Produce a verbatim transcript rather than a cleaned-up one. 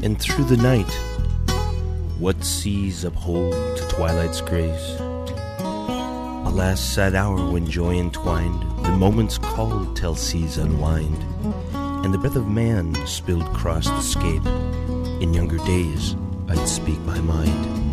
and through the night, what seas uphold to twilight's grace? Alas, sad hour when joy entwined, the moments called tell seas unwind, and the breath of man spilled across the scape. In younger days, I'd speak my mind.